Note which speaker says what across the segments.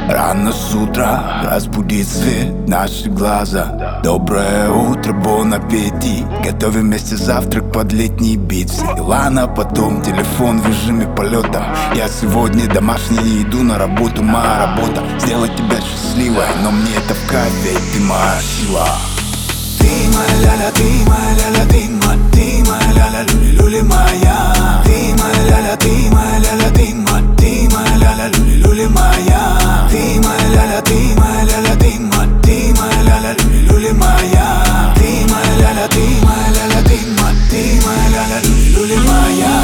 Speaker 1: Рано с утра разбудит свет наши глаза. Доброе утро, бон аппетит. Готовим вместе завтрак под летний бит. Все дела на потом, телефон в режиме полета. Я сегодня домашний и иду на работу. Моя работа сделать тебя счастливой, но мне это в кайф, ведь ты моя сила. Ты моя ля-ля, ты моя ля-ля, ты моя ля-ля, люли-люли моя. Ты моя ля-ля, ты моя ля-ля, ты моя ля-ля, люли-люли моя. Ты моя ля-ля, ты моя ля-ля, ты моя ля-ля, люли-люли моя. Ты моя ля-ля, ты моя ля-ля, ты моя ля-ля, люли-люли моя.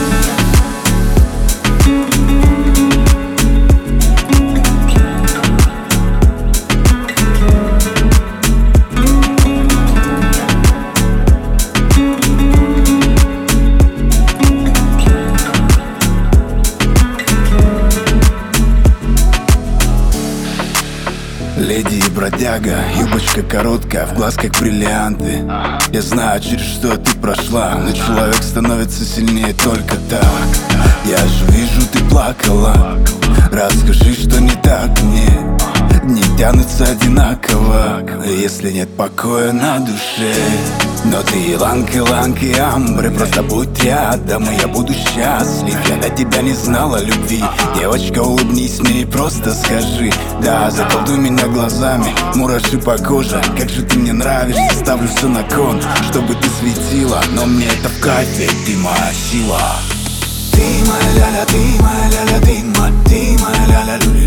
Speaker 1: Леди и бродяга, юбочка короткая, в глаз как бриллианты. Я знаю, через что ты прошла, но человек становится сильнее только так. Я же вижу, ты плакала. Расскажи, что не так мне. Дни тянутся одинаково, если нет покоя на душе. Но ты ланки амбре, просто будь рядом, и я буду счастлив. Я до тебя не знала любви. Девочка, улыбнись мне и просто скажи да, заколдуй меня глазами, мураши по коже. Как же ты мне нравишься, ставлю все на кон, чтобы ты светила, но мне это в кайф, ведь ты моя сила. Ты моя ля-ля, ты моя ля-ля, ты моя ля-ля,